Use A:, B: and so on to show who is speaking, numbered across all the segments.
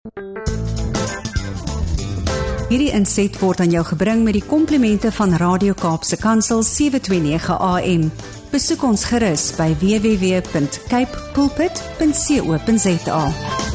A: Hierdie inset word aan jou gebring met die komplimente van Radio Kaapse Kansel 729 AM. Besoek ons gerus by www.capepulpit.co.za.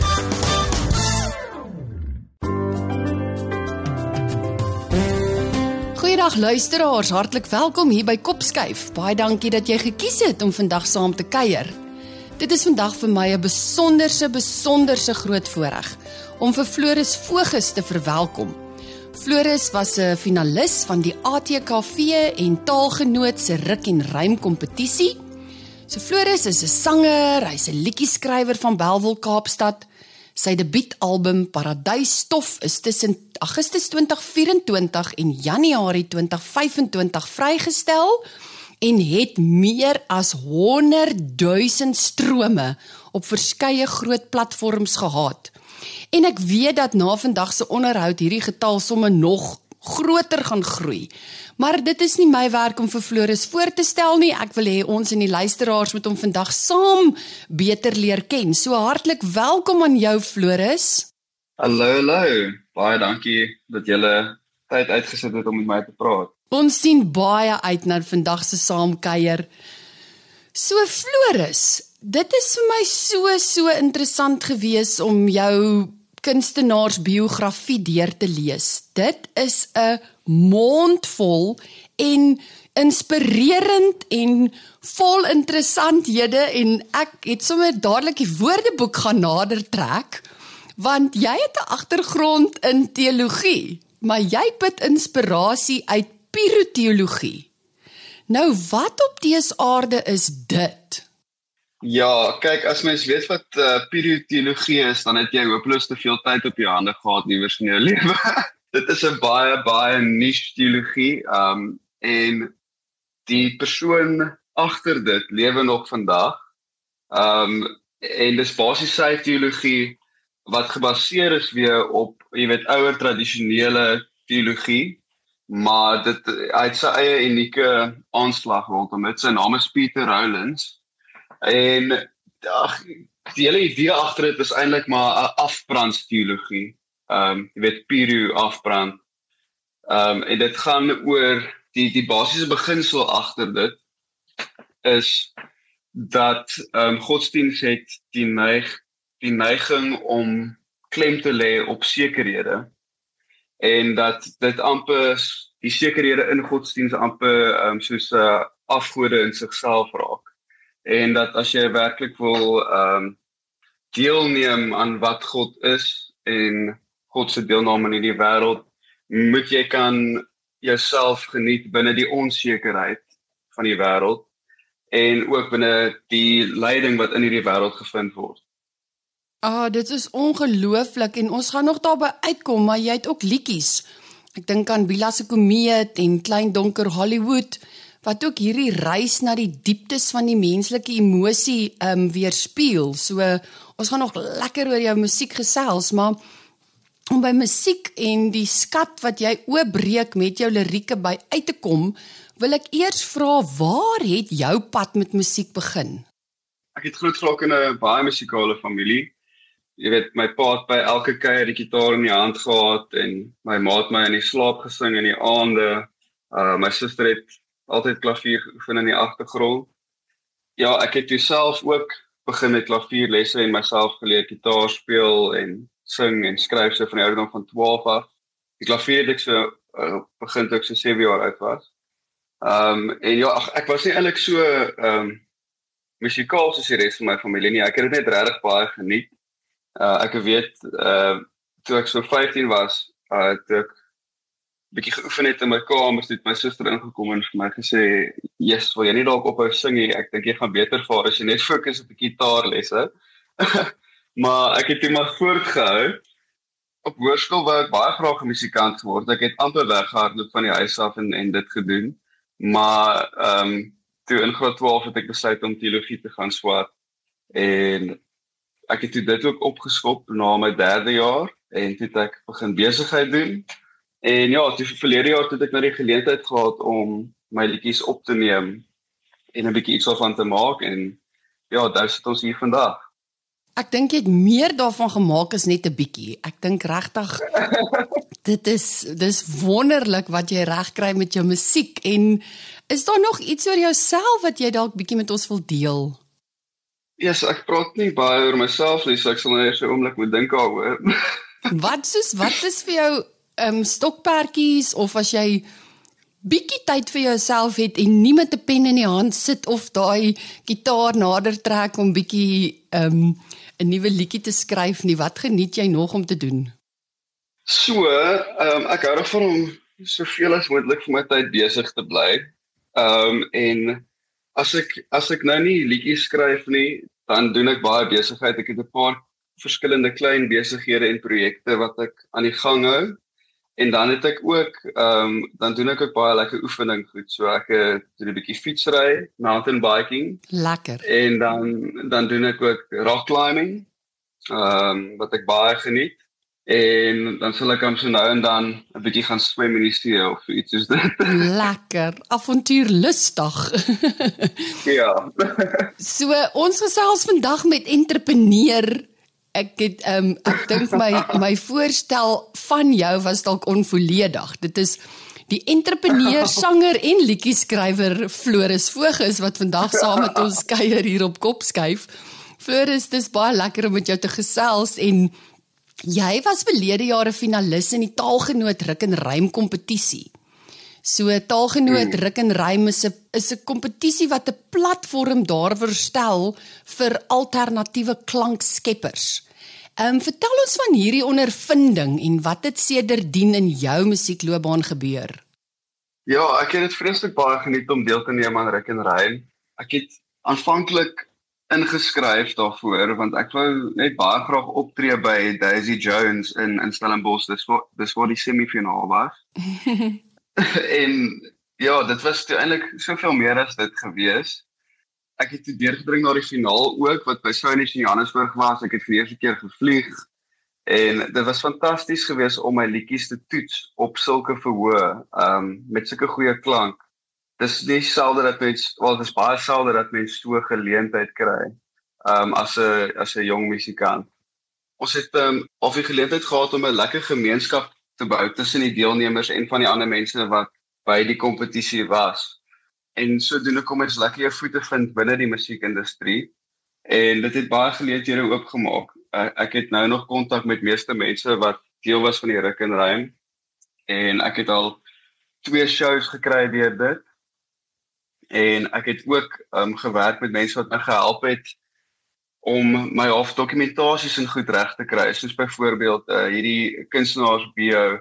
B: Goeiedag luisteraars, hartlik welkom hier by Kopskuif. Baie dankie dat jy gekies het om vandag saam te kuier. Dit is vandag vir my 'n besonderse groot voorreg om vir Floris Voges te verwelkom. Floris was 'n finalis van die ATKV en Taalgenoot se ruk en rym kompetisie. So Floris is 'n sanger, hy's 'n liedjieskrywer van Bellville, Kaapstad. Sy debuutalbum Paradysstof is tussen Augustus 2024 en Januarie 2025 vrygestel en het meer as 100.000 strome op verskeie groot platforms gehad. En ek weet dat na vandag se onderhoud hierdie getal somme nog groter gaan groei. Maar dit is nie my werk om vir Floris voor te stel nie. Ek wil hê ons en die luisteraars moet hom vandag saam beter leer ken. So hartlik welkom aan jou, Floris.
C: Hallo. Baie dankie dat julle tyd uitgesit het om met my te praat.
B: Ons sien baie uit na vandag se saamkuier. So Floris, dit is vir my so interessant gewees om jou kunstenaarsbiografie deur te lees. Dit is 'n mondvol en inspirerend en vol interessanthede en ek het sommer dadelik die woordeboek gaan nader trek, want jy het 'n agtergrond in teologie, maar jy put inspirasie uit piroteologie. Nou wat op dese aarde is dit?
C: Ja, kyk, as mens weet wat piroteologie is, dan het jy hopeloos te veel tyd op jou hande gehad iewers in jou lewe. Dit is 'n baie niche teologie, en die persoon agter dit lewe nog vandag. En dis basies sy teologie wat gebaseer is weer op, jy weet, ouer tradisionele teologie, maar hy het sy eie unieke aanslag rondom dit. Sy naam is Peter Rowlands. En die hele idee agter dit is eintlik maar 'n afbrandsteologie. Jy weet, Piru, afbrand. En dit gaan oor die basiese beginsel agter dit is dat godsdienst het die neiging om klem te lê op sekerhede. En dat dit amper die sekerhede in godsdienst amper soos afgode in sigself raak. En dat as jy werklik wil deelneem aan wat God is en God se deelname in die wêreld, moet jy kan jouself geniet binne die onsekerheid van die wêreld en ook binne die lyding wat in hierdie wêreld gevind word.
B: Dit is ongelooflik en ons gaan nog daarby uitkom, maar jy het ook liedjies. Ek dink aan Bila se Komeet en Klein Donker Hollywood, wat ook hierdie reis na die dieptes van die menslike emosie weerspieël. So, ons gaan nog lekker oor jou musiek gesels, maar om by musiek en die skat wat jy oopbreek met jou lirieke by uit te kom, wil ek eers vra, waar het jou pad met musiek begin?
C: Ek het groot geraak in 'n baie musikale familie. Jy weet, my pa het by elke kuier die gitaar in die hand gehad en my ma het my in die slaap gesing in die aande. My suster het altyd klavier geoefen in die agtergrond. Ja, ek het toe self ook begin met klavierlesse en myself geleer gitaar speel en sing en skryf so van die ouderdom van 12 af. Die klavier het ek so begin toe ek so 7 jaar oud was. En ja, ek was nie eintlik so musikaal soos die res van my familie nie. Ek het dit net regtig baie geniet. Ek weet, toe ek so 15 was, toe ek bietjie geoefen het in my kamer, het my suster ingekom en vir my gesê, "Yes, wil jy nie dalk ophou sing nie? Ek dink jy gaan beter vaar as jy net fokus op die gitaarlesse." Maar ek het toe maar voortgehou. Op hoërskool wou ek baie graag 'n musikant geword. Ek het amper weggehardloop van die huis af en dit gedoen. Maar toe in graad 12 het ek besluit om teologie te gaan swaat. En ek het toe dit ook opgeskop na my 3de jaar en toe het ek begin besigheid doen. En ja, toe verlede jaar het ek nou die geleentheid gehad om my liedjies op te neem en 'n bietjie iets daarvan te maak en ja, daar sit ons hier vandag.
B: Ek dink jy het meer daarvan gemaak as net 'n bietjie. Ek dink regtig dis wonderlik wat jy regkry met jou musiek. En is daar nog iets oor jouself wat jy dalk bietjie met ons wil deel?
C: Yes, ek praat nie baie oor myself nie, so ek sal nou eers 'n oomblik moet dink daaroor.
B: Wat is vir jou stokperdjies, of as jy bietjie tyd vir jouself het en nie met 'n pen in die hand sit of daai gitaar nader trek om bietjie 'n nuwe liedjie te skryf nie, wat geniet jy nog om te doen?
C: So, ek hou daarvan om soveel as moontlik vir my tyd besig te bly. En as ek nou nie liedjies skryf nie, dan doen ek baie besigheid. Ek het 'n paar verskillende klein besighede en projekte wat ek aan die gang hou. En dan het ek ook, dan doen ek ook baie lekker oefening goed. So ek doen 'n bietjie fietsry, mountain biking.
B: Lekker.
C: En dan doen ek ook rock climbing, wat ek baie geniet. En dan sal ek so nou en dan 'n bietjie gaan swem in die see of iets soos dit.
B: Lekker, avontuurlustig.
C: Ja.
B: So, ons gesels vandag met entrepreneur. Ek dink my voorstel van jou was dalk onvolledig. Dit is die entrepreneur, sanger en liedjieskrywer Floris Voges wat vandag saam met ons kuier hier op Kopskuif. Floris, dis baie lekker om met jou te gesels en jy was verlede jaar 'n finalis in die Taalgenoot Ruk en Rym kompetisie. So Taalgenoot Ruk en Rym is 'n kompetisie wat 'n platform daarvoor stel vir alternatiewe klankskeppers. Vertel ons van hierdie ondervinding en wat het sedertdien in jou musiekloopbaan gebeur?
C: Ja, ek het dit vreeslik baie geniet om deel te neem aan Ruk en Rym. Ek het aanvanklik ingeskryf daarvoor, want ek wou net baie graag optree by Daisy Jones in Stellenbosch, dis waar die semifinaal was. En ja, dit was eintlik soveel meer as dit gewees. Ek het toe deurgedring na die finaal ook, wat by Sonies in Johannesburg was. Ek het vir die eerste keer gevlieg, en dit was fantasties geweest om my liedjies te toets op sulke verhoë, met sulke goeie klank. Dis nie selde dat mens, wel, dis baie selde dat mens so 'n geleentheid kry, as 'n jong musikant. Ons het al die geleentheid gehad om 'n lekker gemeenskap te bou tussen die deelnemers en van die ander mense wat by die kompetisie was. En sodoende kom ons lekker jou voete vind binne die musiekindustrie. En dit het baie geleenthede oopgemaak. Ek het nou nog kontak met meeste mense wat deel was van die Ruk en Rym. En ek het al 2 shows gekry deur dit. En ek het ook gewerk met mense wat my gehelp het om my documentasies en goed reg te kry. Soos byvoorbeeld hierdie kunstenaars bio.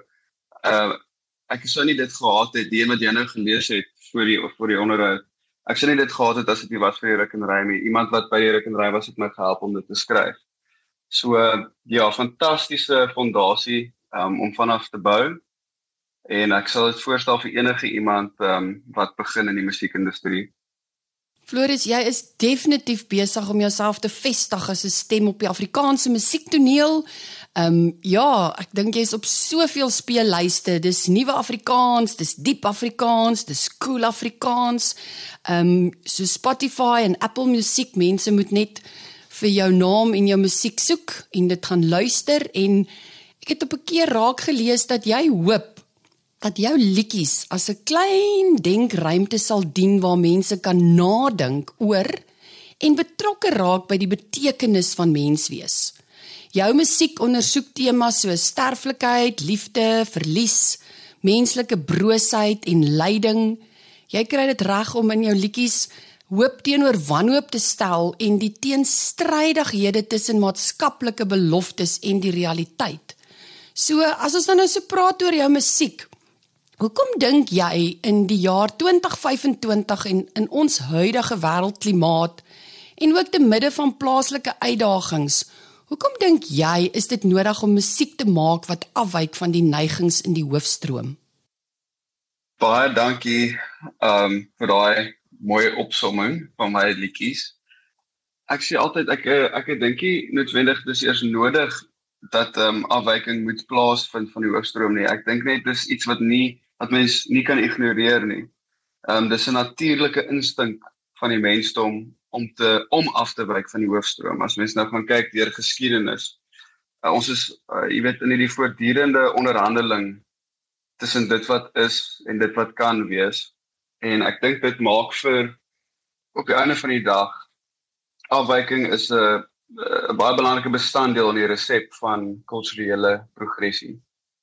C: Ek sou nie dit gehad het, die een wat jy nou gelees het voor die onderhoud. Ek sou nie dit gehad het as dit nie was vir die Ruk en Rym nie. Iemand wat by die Ruk en Rym was het my gehelp om dit te skryf. So ja, fantastiese fondasie om vanaf te bou. En ek sal dit voorstel vir enige iemand wat begin in die musiekindustrie.
B: Floris, jy is definitief besig om jouself te vestig as 'n stem op die Afrikaanse musiektoneel. Ja, ek dink jy is op soveel speellyste. Dis nuwe Afrikaans, dis diep Afrikaans, dis cool Afrikaans. So Spotify en Apple Music, mense moet net vir jou naam en jou musiek soek en dit gaan luister. En ek het op 'n keer raak gelees dat jy hoop dat jou liedjies as 'n klein denkruimte sal dien waar mense kan nadink oor en betrokke raak by die betekenis van menswees. Jou musiek ondersoek temas soos sterflikheid, liefde, verlies, menslike broosheid en lyding. Jy kry dit reg om in jou liedjies hoop teenoor wanhoop te stel en die teenstrydighede tussen maatskaplike beloftes en die realiteit. So, as ons nou so praat oor jou musiek, hoekom dink jy in die jaar 2025 en in ons huidige wêreldklimaat en ook te midde van plaaslike uitdagings, hoekom dink jy is dit nodig om musiek te maak wat afwyk van die neigings in die hoofstroom?
C: Baie dankie vir daai mooie opsomming van my liedjies. Ek sê altyd, ek dink nie noodwendig dis eers nodig dat afwyking moet plaasvind van die hoofstroom nie. Ek dink net dis iets wat mens nie kan ignoreer nie. Dis 'n natuurlike instink van die mensdom om af te wyk van die hoofstroom. As mens nou gaan kyk deur geskiedenis, ons is, jy weet, in hierdie voortdurende onderhandeling tussen dit wat is en dit wat kan wees. En ek dink dit maak vir, op die einde van die dag, afwyking is 'n baie belangrike bestanddeel in die resep van kulturele progressie.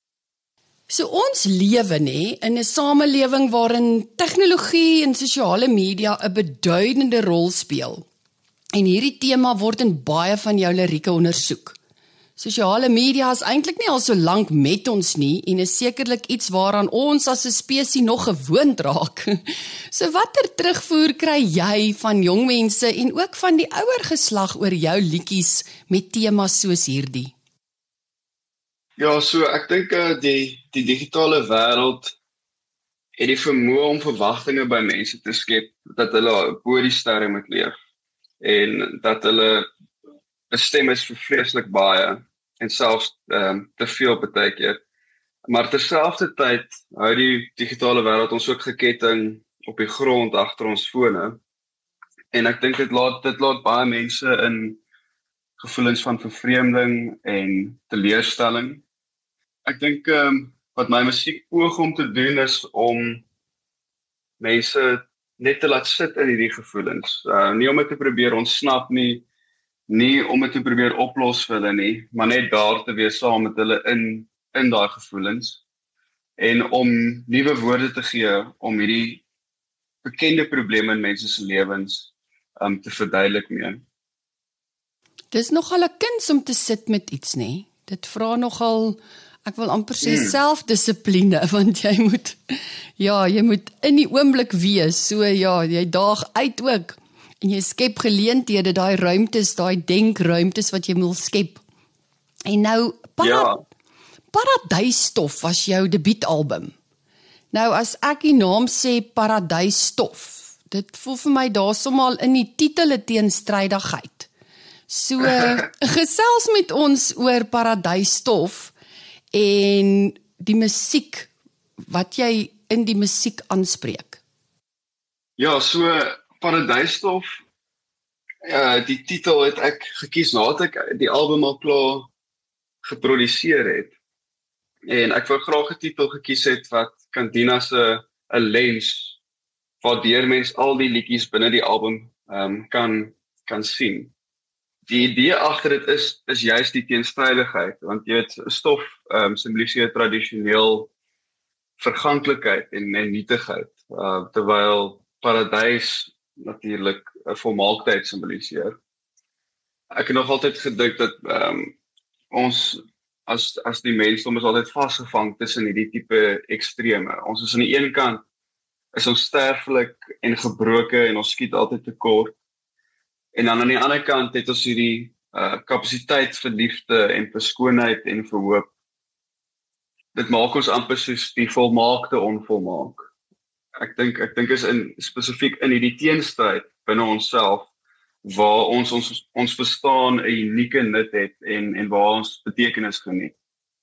B: So ons lewe in 'n samelewing waarin tegnologie en sosiale media 'n beduidende rol speel. En hierdie tema word in baie van jou lirieke ondersoek. Sosiale media is eintlik nie al so lank met ons nie en is sekerlik iets waaraan ons as 'n spesies nog gewoond raak. So watter terugvoer kry jy van jong mense en ook van die ouer geslag oor jou liedjies met temas soos hierdie?
C: Ja, so ek dink die digitale wêreld het die vermoë om verwagtinge by mense te skep dat hulle bo die sterre moet leef en dat hulle bestem is vir vreeslik baie en selfs te veel baie keer. Maar terselfdertyd hou die digitale wêreld ons ook geketting op die grond agter ons fone. En ek dink dit laat baie mense in gevoelens van vervreemding en teleurstelling. Ek dink wat my musiek poog om te doen is om mense net te laat sit in hierdie gevoelens. Nie om dit te probeer ontsnap nie om dit te probeer oplos vir hulle nie, maar net daar te wees saam met hulle in daai gevoelens en om nuwe woorde te gee om hierdie bekende probleme in mense se lewens te verduidelik mee.
B: Dis nogal 'n kuns om te sit met iets, nê? Dit vra nogal, ek wil amper sê selfdissipline, want jy moet in die oomblik wees. So ja, jy daag uit ook. En jy skep geleenthede, daai ruimtes, daai denkruimtes wat jy wil skep. En nou, Paradysstof was jou debuutalbum. Nou, as ek die naam sê Paradysstof, dit voel vir my daar somal in die titel 'n teenstrydigheid. So, gesels met ons oor Paradysstof en die musiek, wat jy in die musiek aanspreek.
C: Ja, so Paradysstof, die titel het ek gekies nadat ek die album al klaar geproduseer het. En ek wou graag 'n titel gekies het wat kan dien as 'n lens waardeur mens al die liedjies binne die album kan sien. Die idee agter dit is juist die teenstrydigheid, want jy weet, stof simboliseer tradisioneel verganklikheid en nietigheid, terwyl paradys natuurlik 'n volmaaktheid simboliseer. Ek het nog altyd gedink dat ons as die mensdom is altyd vasgevang tussen hierdie tipe ekstreme. Ons is aan die een kant is ons sterflik en gebroke en ons skiet altyd tekort. En dan aan die ander kant het ons hierdie kapasiteit vir liefde en vir skoonheid en vir hoop. Dit maak ons amper soos die volmaakte onvolmaak. Ek dink is spesifiek in hierdie teenstryd binne onsself waar ons verstaan 'n unieke nut het en waar ons betekenis geniet.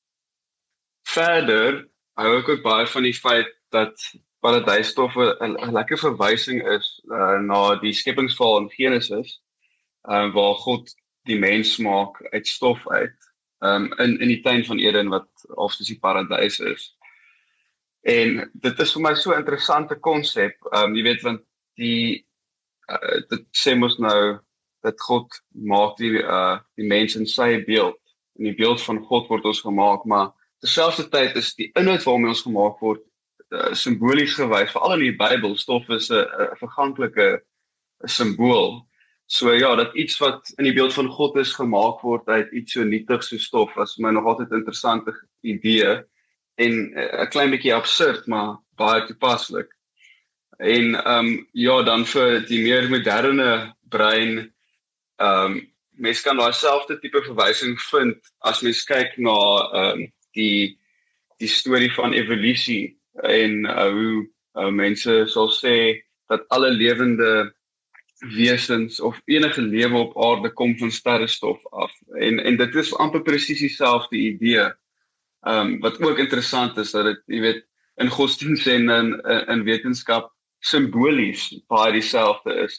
C: Verder hou ek ook baie van die feit dat Paradysstof 'n lekker verwysing is na die skepingsverhaal in Genesis, waar God die mens maak uit stof uit, in die tuin van Eden wat oftens die paradys is. En dit is vir my so 'n interessante konsep, jy weet, want dit sê mos nou dat God maak die mens in sy beeld. In die beeld van God word ons gemaak, maar terselfdertyd is die inhoud waarmee ons gemaak word simbolies gewys, veral in die Bybel. Stof is 'n verganklike simbool. So ja, dat iets wat in die beeld van God is gemaak word uit iets so nietig so stof, was my nog altyd 'n interessante idee en 'n klein bietjie absurd, maar baie toepaslik. En ja, dan vir die meer moderne brein, mens kan daai selfde tipe verwysing vind as mens kyk na die storie van evolusie en hoe mense sal sê dat alle lewende wesens of enige lewe op aarde kom van sterrestof af. En dit is amper presies dieselfde idee. Wat ook interessant is dat dit, jy weet, in godsdienst en in wetenskap simbolies baie dieselfde is.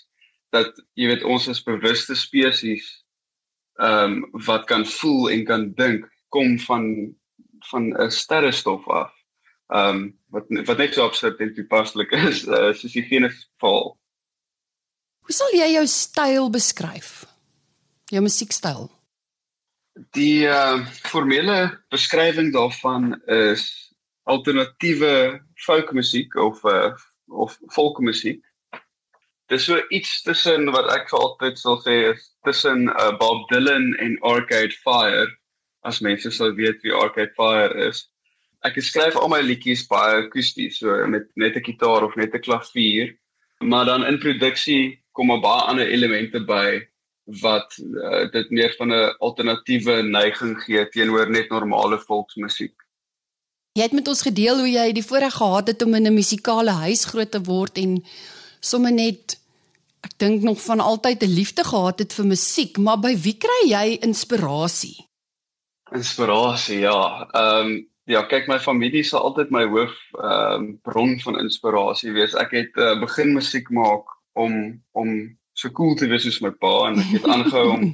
C: dat jy weet ons is bewuste spesies wat kan voel en kan dink kom van 'n sterrestof af. Wat net so absurd en toepaslik is, soos die Genesis-geval.
B: Hoe sal jy jou styl beskryf? Jou musiekstyl?
C: Die formele beskrywing daarvan is alternatiewe folkmusiek of folkmusiek. Dis so iets tussen wat ek altyd sal sê is tussen Bob Dylan en Arcade Fire, as mense sal weet wie Arcade Fire is. Ek skryf al my liedjies baie akoesties, so met net 'n gitaar of net 'n klavier, maar dan in produksie kom 'n baie ander elemente by wat dit meer van 'n alternatiewe neiging gee teenoor net normale volksmusiek.
B: Jy het met ons gedeel hoe jy die voorreg gehad het om in 'n musikale huis groot te word en sommer net, ek dink nog van altyd 'n liefde gehad het vir musiek, maar by wie kry jy inspirasie?
C: Inspirasie, ja. Ja, kyk, my familie sal altyd my hoof bron van inspirasie wees. Ek het begin musiek maak om so cool te wees soos my pa, en ek het aangehou om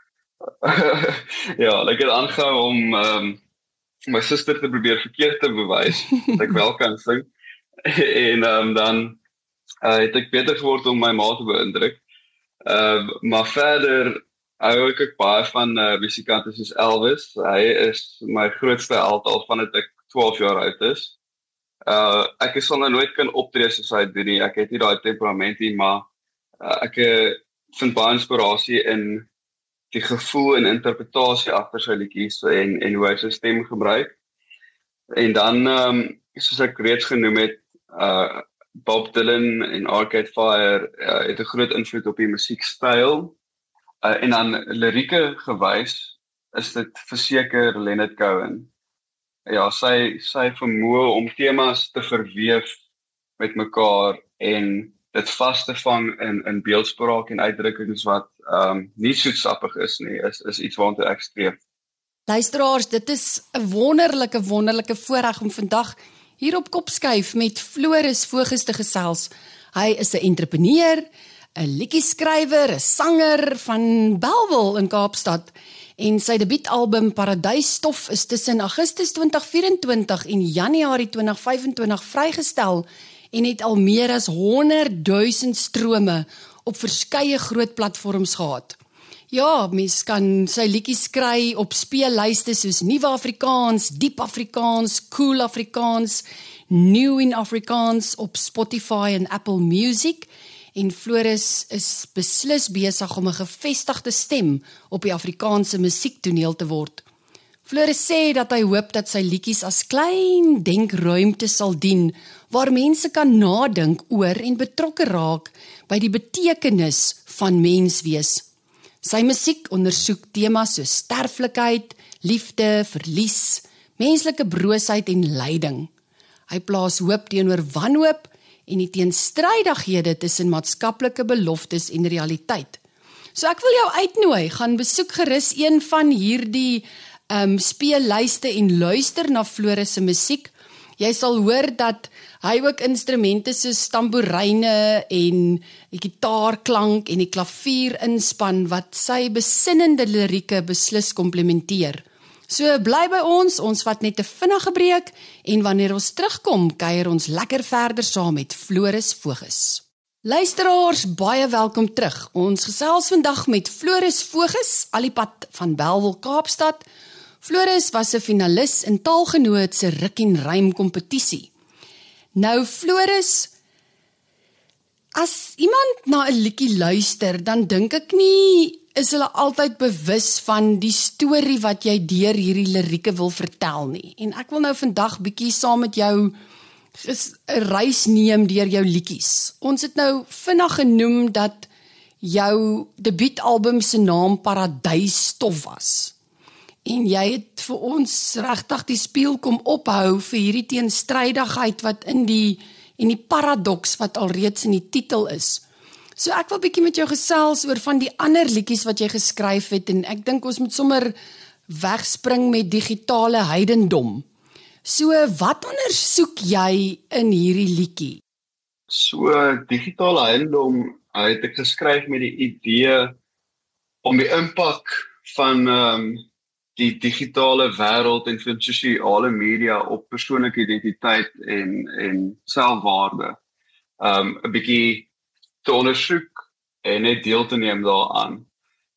C: ek het aangehou om my suster te probeer verkeerd te bewys, dat ek wel kan sing. En dan het ek beter geword om my ma te beïndruk. Maar verder hou ek baie van musikante soos Elvis. Hy is my grootste held al vandat ek 12 jaar oud is. Ek sal nou nooit kan optree soos hy doen nie. Ek het nie daai temperament nie, maar ek vind baie inspirasie in die gevoel en interpretasie agter sy liedjies en hoe hy sy stem gebruik. En dan, soos ek reeds genoem het, Bob Dylan en Arcade Fire het 'n groot invloed op die musiekstyl. En dan lirieke gewys is dit verseker Leonard Cohen. Ja, sy vermoë om temas te verweef met mekaar en dit vas te vang in beeldspraak en uitdrukkings wat nie soetsappig is nie, is iets waartoe ek streef.
B: Luisteraars, dit is 'n wonderlike voorreg om vandag hier op Kopskuif met Floris Voges te gesels. Hy is 'n entrepreneur, 'n liedjieskrywer, 'n sanger van Bellville in Kaapstad en sy debuutalbum Paradysstof is tussen Augustus 2024 en Januarie 2025 vrygestel en het al meer as 100,000 strome op verskeie groot platforms gehad. Ja, mens kan sy liedjies kry op speellyste soos Nuwe Afrikaans, Diep Afrikaans, Cool Afrikaans, New in Afrikaans op Spotify en Apple Music. En Floris is beslis besig om 'n gevestigde stem op die Afrikaanse musiektoneel te word. Floris sê dat hy hoop dat sy liedjies as klein denkruimte sal dien, waar mense kan nadink oor en betrokke raak by die betekenis van menswees. Sy musiek ondersoek temas soos sterflikheid, liefde, verlies, menslike broosheid en lyding. Hy plaas hoop teenoor wanhoop en die teenstrydighede tussen maatskaplike beloftes en realiteit. So ek wil jou uitnooi, gaan besoek gerus een van hierdie speellyste en luister na Floris se musiek. Jy sal hoor dat hy ook instrumente soos tamboeryne en die gitaarklank en die klavier inspan wat sy besinnende lirieke beslis komplementeer. So bly by ons vat net 'n vinnige breek en wanneer ons terugkom, kuier ons lekker verder saam met Floris Voges. Luisteraars, baie welkom terug. Ons gesels vandag met Floris Voges, alipad van Bellville, Kaapstad. Floris was 'n finalis in Taalgenoot se Rik en Rym kompetisie. Nou Floris, as iemand na 'n liedjie luister, dan dink ek nie is hulle altyd bewus van die storie wat jy deur hierdie lirieke wil vertel nie. En ek wil nou vandag bietjie saam met jou 'n reis neem deur jou liedjies. Ons het nou vinnig genoem dat jou debuutalbum se naam Paradysstof was. En jy het vir ons regtig die spieël kom ophou vir hierdie teenstrydigheid wat in die paradoks wat alreeds in die titel is. So ek wil bietjie met jou gesels oor van die ander liedjies wat jy geskryf het en ek dink ons moet sommer wegspring met digitale heidendom. So wat ondersoek jy in hierdie liedjie?
C: So digitale heidendom het ek geskryf met die idee om die impak van die digitale wêreld en van sosiale media op persoonlike identiteit en selfwaarde 'n bietjie te ondersoek en net deel te neem daaraan.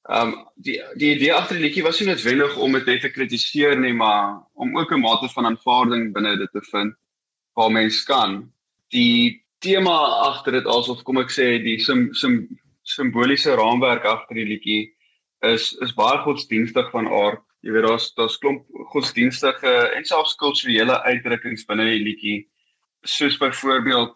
C: Die idee agter die liedjie was nie noodwendig om dit net te kritiseer nie, maar om ook 'n mate van aanvaarding binne dit te vind waar mens kan. Die tema agter dit, asof kom ek sê die simboliese raamwerk agter die liedjie is baie godsdienstig van aard. Jy weet daar's klomp godsdienstige en selfs kulturele uitdrukkings binne die liedjie, soos byvoorbeeld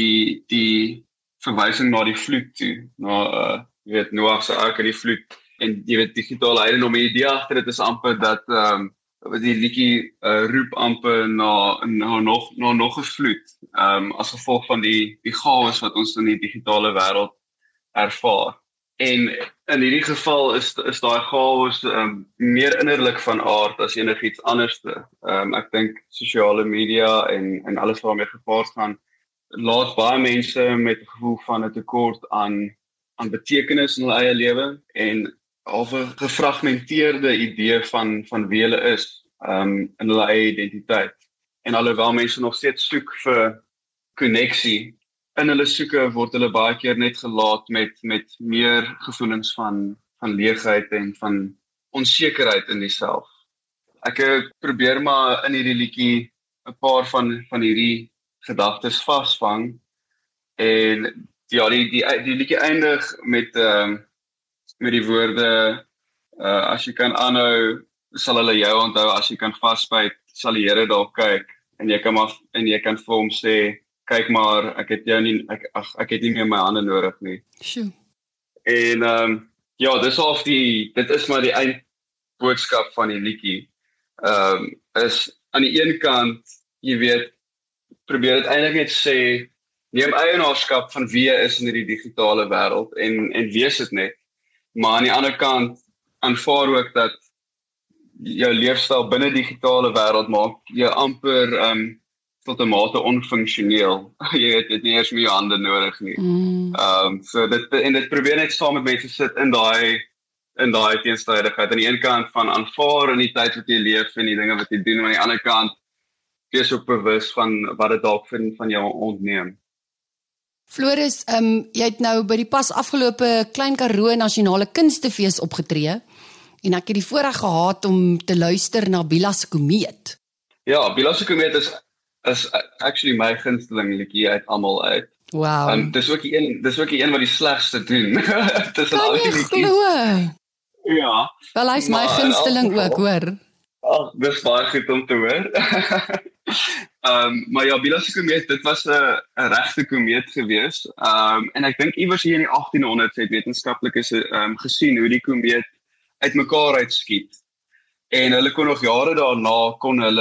C: die verwysing na die vloed toe, na jy weet Noag se ark en die vloed en jy weet digitale eiendom. Die idee agter dit is amper dat die liedjie roep amper na nog 'n vloed as gevolg van die chaos wat ons in die digitale wêreld ervaar. En in hierdie geval is daai chaos meer innerlik van aard as enigiets anderste. Ek dink sosiale media en alles wat daarmee gepaard gaan laat baie mense met 'n gevoel van 'n tekort aan betekenis in hulle eie lewe en of 'n gefragmenteerde idee van wie hulle is in hulle eie identiteit. En alhoewel mense nog steeds soek vir koneksie, in hulle soeke word hulle baie keer net gelaat met meer gevoelens van leegheid en van onsekerheid in diself. Ek probeer maar in hierdie liedjie 'n paar van hierdie gedagtes vasvang en ja, die liedjie eindig met die woorde as jy kan aanhou, sal hulle jou onthou, as jy kan vasbyt, sal die Here dalk kyk en jy kan vir hom sê, kyk maar, ek het nie meer my hande nodig nie.
B: Sjoe.
C: En ja, dit is maar die eindboodskap van die liedjie. Is aan die een kant, jy weet, probeer dit eintlik net sê, neem eienaarskap van wie jy is in hierdie digitale wêreld en wees dit net. Maar aan die ander kant, aanvaar ook dat jou leefstyl binne die digitale wêreld maak jou amper tot 'n mate onfunksioneel. Jy het nie eers meer jou hande nodig nie. So dit probeer net saam met mense sit in daai teenstrydigheid. Aan die een kant van aanvaar in die tyd wat jy leef en die dinge wat jy doen, maar aan die ander kant wees ook bewus van wat dit dalk van jou ontneem.
B: Floris, jy het nou by die pas afgelope Klein Karoo Nasionale Kunstefees opgetree en ek het die voorreg gehad om te luister na Bila se Komeet. Ja,
C: Bila se Komeet is actually my gunsteling liedjie uit almal uit.
B: Wow.
C: Dis ook die een wat die slegste doen.
B: Kan jy glo?
C: Ja.
B: Wel, hy's my gunsteling ook, hoor.
C: Dis baie goed om te hoor. Maar ja, Bila se Komeet, dit was 'n regte komeet gewees. En ek dink iewers hier in die 1800s het wetenskaplikes gesien hoe die komeet uitmekaar uitskiet. En hulle kon nog jare daarna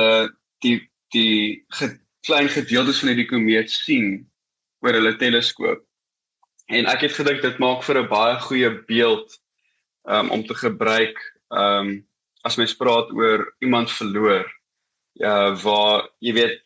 C: die klein gedeeltes van hierdie komeet sien oor hulle teleskoop. En ek het gedink dit maak vir 'n baie goeie beeld om te gebruik as mens praat oor iemand verloor. Ja, waar jy weet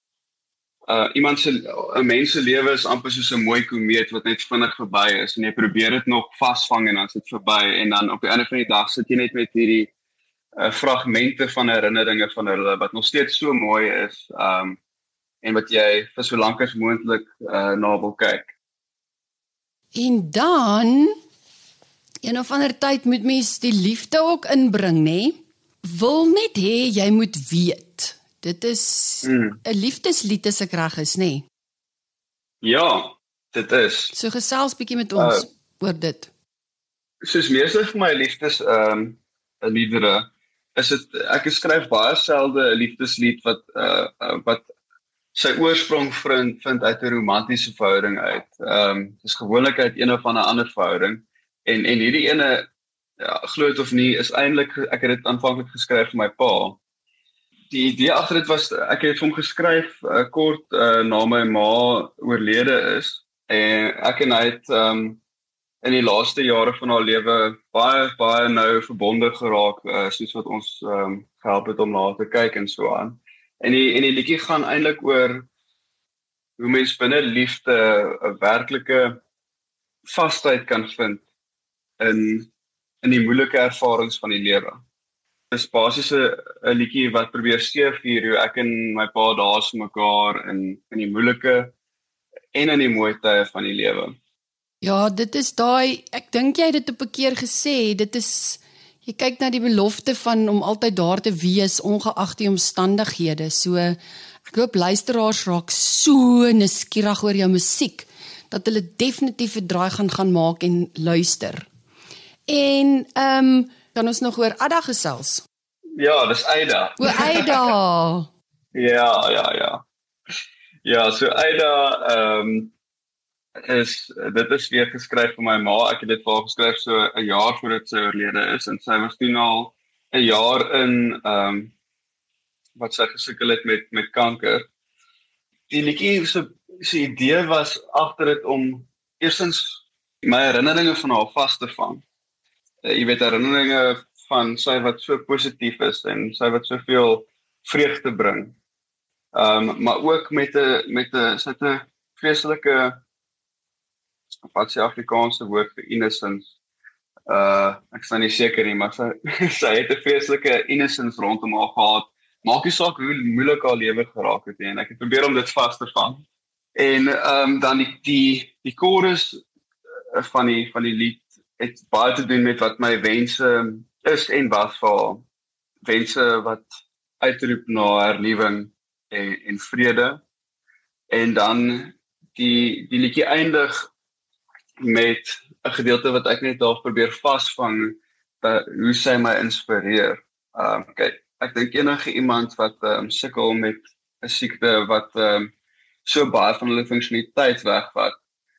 C: 'n mens se lewe is amper soos 'n mooi komeet wat net vinnig verby is en jy probeer dit nog vasvang en dan is dit verby en dan op die einde van die dag sit jy net met hierdie fragmente van herinneringe van hulle wat nog steeds so mooi is en wat jy vir so lank as moontlik na wil kyk.
B: En dan een of ander tyd moet mens die liefde ook inbring, nê? Wil net hê jy moet weet. Dit is 'n liefdeslied as ek reg is, nê?
C: Ja, dit is.
B: So gesels bietjie met ons oor dit.
C: Soos meeste van my liefdes liedere, ek skryf baie selde 'n liefdeslied wat sy oorsprong vind uit 'n romantiese verhouding uit. Dis gewoonlik uit een of ander verhouding. En hierdie ene, glo dit of nie, is eintlik, ek het dit aanvanklik geskryf vir my pa. Die idee agter dit was, ek het hom geskryf kort na my ma oorlede is. En ek en hy het in die laaste jare van haar lewe baie nou verbonde geraak, soos wat ons gehelp het om na te kyk en so aan. En die liedjie gaan eintlik oor hoe mens binne liefde 'n werklike vasheid kan vind in die moeilike ervarings van die lewe. Dis basies 'n liedjie wat probeer steevier hoe ek en my pa daar's mekaar in die moeilike en in die mooi tye van die lewe.
B: Ja, dit is daai, ek dink jy het dit op 'n keer gesê, dit is, jy kyk na die belofte van om altyd daar te wees, ongeag die omstandighede, so, ek hoop luisteraars raak so nuuskierig oor jou musiek, dat hulle definitief 'n draai gaan maak en luister. En, kan ons nog oor Ada gesels?
C: Ja, dis Aida.
B: O, Aida!
C: Ja, so Aida, dit is weer geskryf vir my ma. Ek het dit vir haar geskryf so 'n jaar voordat sy oorlede is, en sy was toen al 'n jaar in, wat sy gesukkel het met kanker. Die liedjie se idee was agter dit om eerstens my herinneringe van haar vas te vang. Jy weet, herinneringe van sy wat so positief is en sy wat soveel vreugde bring. Maar ook met 'n vreeslike, wat sê Afrikaanse woord vir innocence, ek is nou nie seker nie, maar sy het 'n vreeslike innocence rondom haar gehad. Maak nie saak hoe moeilik haar lewe geraak het nie, en ek het probeer om dit vas te vang. En dan die chorus van die lied het baie te doen met wat my wense is en was vir haar. Wense wat uitroep na hernuwing en vrede. En dan die liedjie eindig met 'n gedeelte wat ek net daar probeer vasvang, hoe sy my inspireer. Kyk, ek dink enige iemand wat sukkel met 'n siekte wat so baie van hulle funksionaliteit wegvat,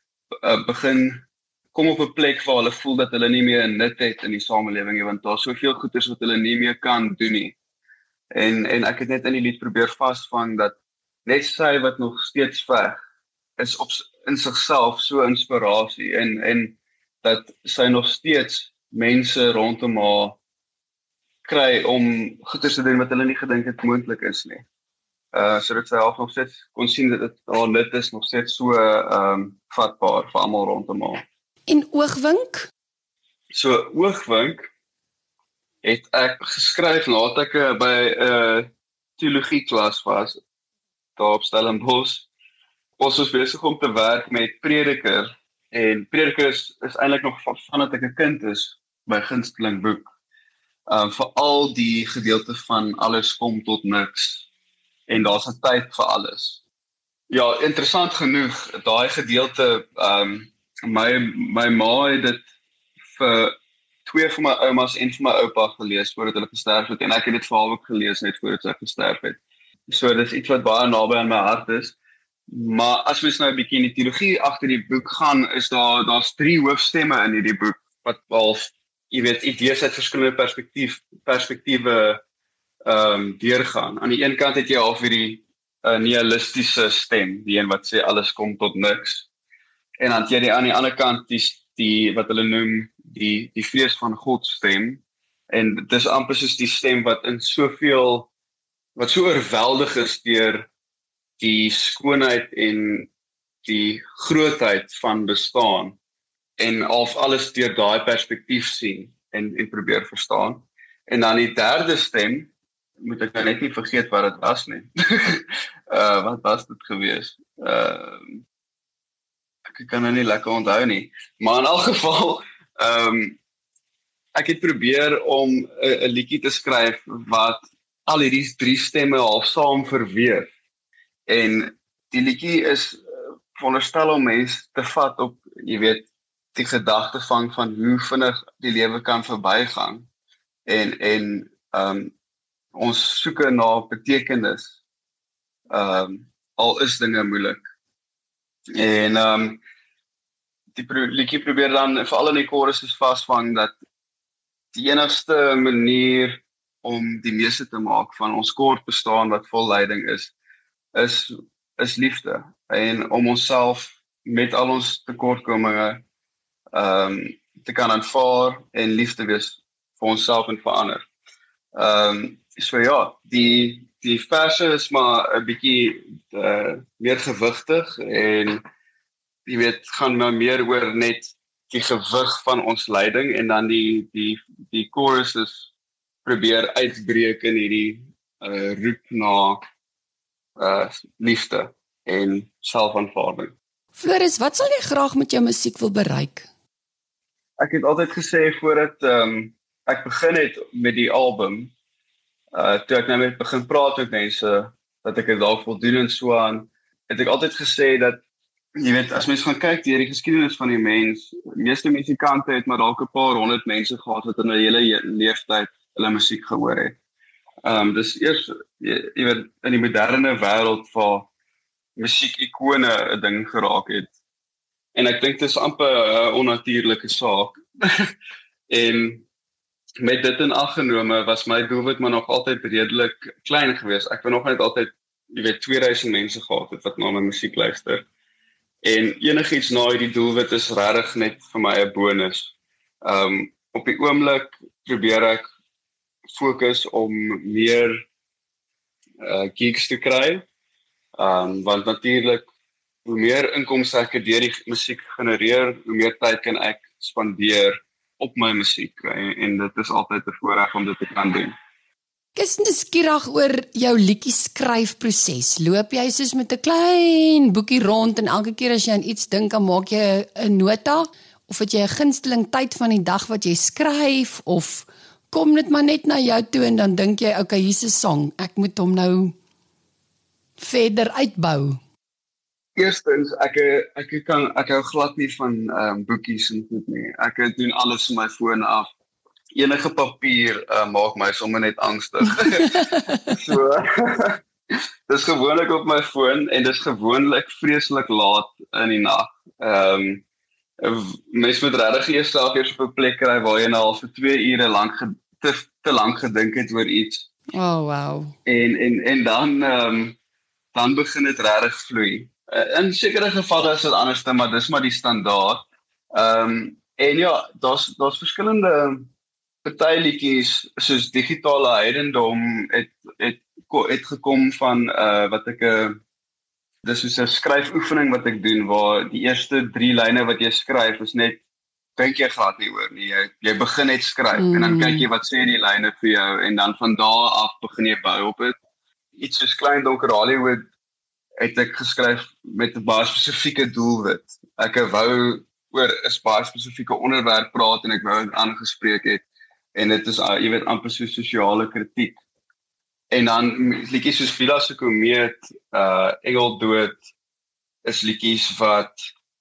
C: kom op 'n plek waar hulle voel dat hulle nie meer 'n nut het in die samelewing nie, want daar's soveel goeders wat hulle nie meer kan doen nie. En ek het net in die lied probeer vasvang dat net sy wat nog steeds veg, is in sigself so inspirasie, en dat sy nog steeds mense rondom haar kry om goeders te doen wat hulle nie gedink het moontlik is nie. Sodat sy half nog steeds kon sien dat haar nut is nog steeds so vatbaar vir almal rondom haar.
B: En Oogwink?
C: So Oogwink het ek geskryf nadat ek by 'n teologieklas was, daar op Stellenbosch. Ons was besig om te werk met Prediker, en Prediker is eintlik nog vandat ek 'n kind is, my gunsteling boek. Veral die gedeelte van alles kom tot niks, en daar's 'n tyd vir alles. Ja, interessant genoeg, daai gedeelte, my ma het dit vir 2 van my oumas en vir my oupa gelees voordat hulle gesterf het, en ek het dit vir haar ook gelees net voordat sy gesterf het. So dis iets wat baie naby aan my hart is. Maar as mens nou 'n bietjie in die teologie agter die boek gaan, is daar's 3 hoofstemme in hierdie boek wat half, jy weet, idees uit verskillende perspektiewe deurgaan. Aan die een kant het jy half hierdie nihilistiese stem, die een wat sê alles kom tot niks. En dan het jy aan die ander kant die wat hulle noem die vrees van God stem. En dit is amper soos die stem wat wat so oorweldig is deur die skoonheid en die grootheid van bestaan, en alles deur daai perspektief sien en probeer verstaan. En dan die derde stem, moet ek nou net nie vergeet wat dit was nie. Wat was dit gewees? Ek kan nou nie lekker onthou nie. Maar in elk geval, ek het probeer om 'n liedjie te skryf wat al hierdie 3 stemme half saam verweef. En die liedjie is veronderstel om mense te vat op, jy weet, die gedagte van hoe vinnig die lewe kan verbygaan. En ons soeke na betekenis, al is dinge moeilik. En die liedjie probeer dan veral in die choruses vasvang dat die enigste manier om die meeste te maak van ons kort bestaan wat vol lyding is liefde, en om onsself met al ons tekortkominge te kan aanvaar en lief te wees vir onsself en vir ander. So ja, die verse is maar 'n bietjie meer gewigtig, en jy weet, gaan maar meer oor net die gewig van ons leiding en dan die choruses probeer uitbreek in hierdie roep na liefde en selfaanvaarding.
B: Floris, wat sal jy graag met jou musiek wil bereik?
C: Ek het altyd gesê voordat ek begin het met die album, toe ek nou met begin praat met mense, dat ek het dalk wil doen en so aan, het ek altyd gesê dat, jy weet, as mens gaan kyk deur die geskiedenis van die mens, meeste musikante het maar dalk 'n paar honderd mense gehad wat in 'n hele leeftyd hulle musiek gehoor het. Dis eers, jy weet, in die moderne wêreld waar musiek-ikone 'n ding geraak het. En ek dink dit is amper 'n onnatuurlike saak. En met dit in ag genome was my doelwit maar nog altyd redelik klein geweest. Ek wou nog net altyd, jy weet, 2000 mense gehad het wat na my musiek luister. En enigiets na hierdie doelwit is regtig net vir my 'n bonus. Op die oomblik probeer ek fokus om meer gigs te kry, want natuurlik hoe meer inkomste ek deur die musiek genereer, hoe meer tyd kan ek spandeer op my musiek en dit is altyd 'n voorreg om dit te kan doen.
B: Ek is nuuskierig oor jou liedjie skryfproses. Loop jy soos met 'n klein boekie rond en elke keer as jy aan iets dink, dan maak jy 'n nota? Of het jy 'n gunsteling tyd van die dag wat jy skryf? Of kom dit maar net na jou toe en dan dink jy, okay, hier's 'n song, ek moet hom nou verder uitbou?
C: Eerstens, ek hou glad nie van boekies en goed nie. Ek doen alles van my foon af. Enige papier maak my sommer net angstig. So, dis gewoonlik op my foon en dis gewoonlik vreeslik laat in die nag. Mens moet regtig jouself eers op 'n plek kry waar jy nou al vir 2 ure lank te lank gedink het oor iets.
B: Oh, wow.
C: En dan begin dit regtig vloei. In sekere gevalle is dit anders, maar dis maar die standaard. En ja, daar's verskillende partyliedjies soos digitale heidendom het gekom van wat ek dis soos 'n skryfoefening wat ek doen waar die eerste 3 lyne wat jy skryf is net dink jy glad nie oor nie. Jy begin net skryf en dan kyk jy wat sê die lyne vir jou en dan van daar af begin jy bou op dit. Iets soos Klein Donker Hollywood het ek geskryf met 'n baie spesifieke doelwit. Ek wou oor 'n baie spesifieke onderwerp praat en ek wou dit aangespreek het en dit is, jy weet, amper so sosiale kritiek. En dan liedjies soos Villa se Komeet, Engeldood is liedjies wat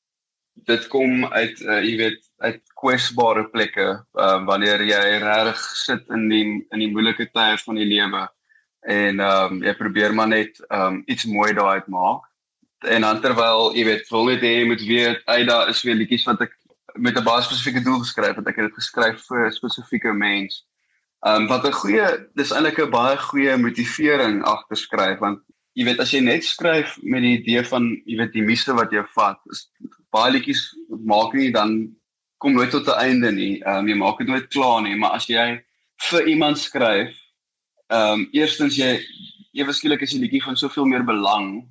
C: dit kom uit, jy weet, uit kwesbare plekke, wanneer jy regtig sit in die moeilike tye van die lewe en jy probeer maar net iets mooi daaruit maak. En dan terwyl, jy weet, wil net jy moet weet, daar is weer liedjies wat ek met 'n baie spesifieke doel geskryf het. Ek het dit geskryf vir 'n spesifieke mens. Wat dis eintlik 'n baie goeie motivering agter skryf, want jy weet, as jy net skryf met die idee van, jy weet, die miste wat jy vat, baie liedjies maak nie, dan kom nooit tot 'n einde nie, jy maak dit nooit klaar nie, maar as jy vir iemand skryf, eerstens ewe skielik is die liedjie van soveel meer belang,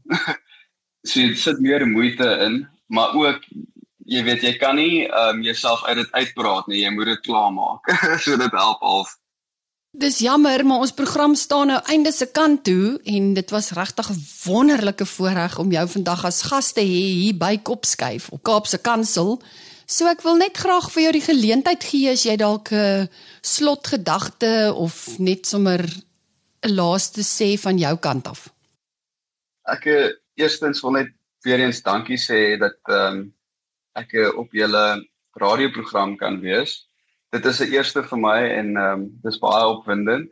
C: so jy sit meer moeite in, maar ook, jy weet, jy kan nie jouself uit dit uitpraat nie, jy moet dit klaar maak, so dit help half.
B: Dis jammer, maar ons program staan nou einde se kant toe en dit was regtig 'n wonderlike voorreg om jou vandag as gas te hê hier by Kopskuif op Kaapse Kansel. So ek wil net graag vir jou die geleentheid gee as jy dalk 'n slotgedagte of net sommer 'n laaste sê van jou kant af.
C: Ek eerstens wil net weer eens dankie sê dat ek op julle radioprogram kan wees. Dit is 'n eerste vir my en dis baie opwindend.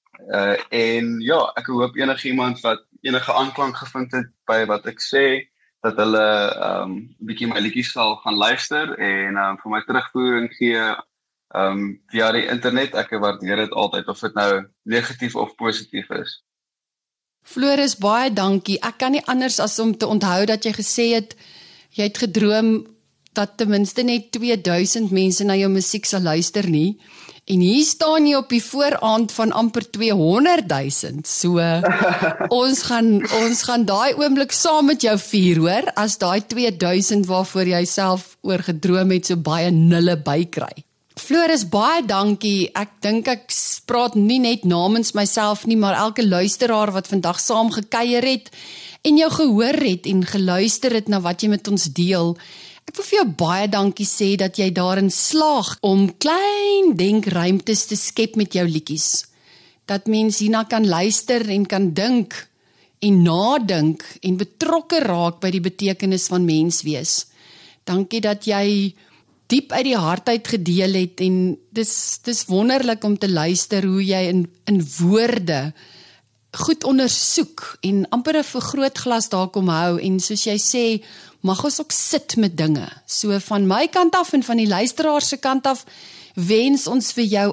C: En ja, ek hoop enigiemand wat enige aanklank gevind het by wat ek sê, dat hulle 'n bietjie my liedjies sal gaan luister en vir my terugvoering gee via die internet. Ek waardeer dit altyd, of dit nou negatief of positief is.
B: Floris, baie dankie. Ek kan nie anders as om te onthou dat jy gesê het, jy het gedroom dat ten minste net 2000 mense na jou musiek sal luister nie. En hier staan jy op die vooraand van amper 200.000. So ons gaan daai oomblik saam met jou vier, hoor, as daai 2000 waarvoor jy self oor gedroom het so baie nulle bykry. Floris, baie dankie. Ek dink ek praat nie net namens myself nie, maar elke luisteraar wat vandag saam gekuier het en jou gehoor het en geluister het na wat jy met ons deel. Ek wil vir jou baie dankie sê dat jy daarin slaag om klein denkruimtes te skep met jou liedjies. Dat mens hierna kan luister en kan dink en nadink en betrokke raak by die betekenis van mens wees. Dankie dat jy diep uit die hart uit gedeel het en dis wonderlik om te luister hoe jy in woorde goed ondersoek en amper 'n vergrootglas daar kom hou en soos jy sê, mag ons ook sit met dinge. So van my kant af en van die luisteraar se kant af wens ons vir jou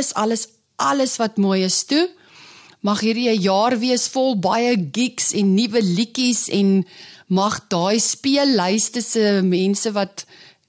B: alles wat mooi is toe. Mag hierdie 'n jaar wees vol baie gigs en nuwe liedjies en mag daai speellyste se mense wat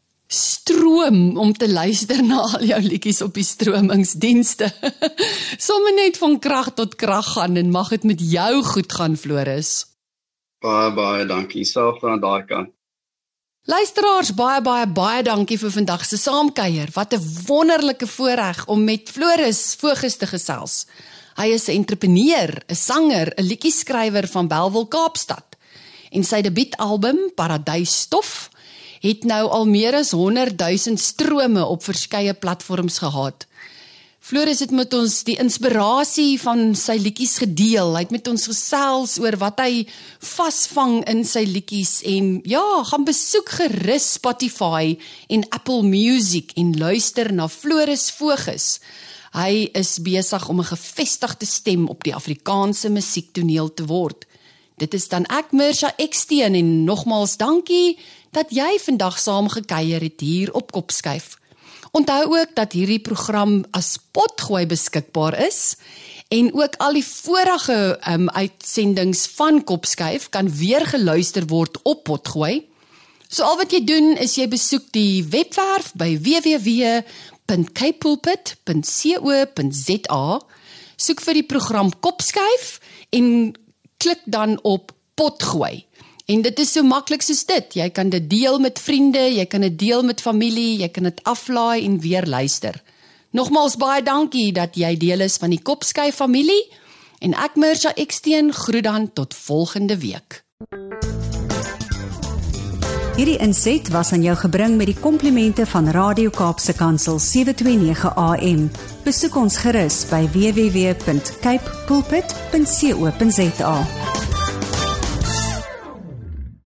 B: stroom om te luister na al jou liedjies op die stromingsdienste. Sommige net van krag tot krag gaan en mag dit met jou goed gaan, Floris.
C: Baie dankie, self aan daai kant.
B: Luisteraars, baie dankie vir vandag se saamkuier. Wat 'n wonderlike voorreg om met Floris Voges te gesels. Hy is 'n entrepreneur, 'n sanger, 'n liedjieskrywer van Bellville, Kaapstad. En sy debuutalbum, Paradysstof, het nou al meer as 100.000 strome op verskeie platforms gehad. Floris het met ons die inspirasie van sy liedjies gedeel. Hy het met ons gesels oor wat hy vasvang in sy liedjies en ja, gaan besoek gerus Spotify en Apple Music en luister na Floris Voges. Hy is besig om 'n gevestigde stem op die Afrikaanse musiektoneel te word. Dit is dan ek, Mirsha Eksteen, en nogmaals dankie dat jy vandag saam gekuier het hier op Kopskuif. Onthou ook dat hierdie program as potgooi beskikbaar is en ook al die vorige uitsendings van Kopskuif kan weer geluister word op potgooi. So al wat jy doen is jy besoek die webwerf by www.capepulpit.co.za, soek vir die program Kopskuif en klik dan op potgooi. En dit is so maklik soos dit. Jy kan dit deel met vriende, jy kan dit deel met familie, jy kan dit aflaai en weer luister. Nogmaals baie dankie dat jy deel is van die Kopskuif familie en ek, Mirsha Eksteen, groet dan tot volgende week.
A: Hierdie inset was aan jou gebring met die komplimente van Radio Kaapse Kansel 729 AM. Besoek ons gerus by www.capepulpit.co.za.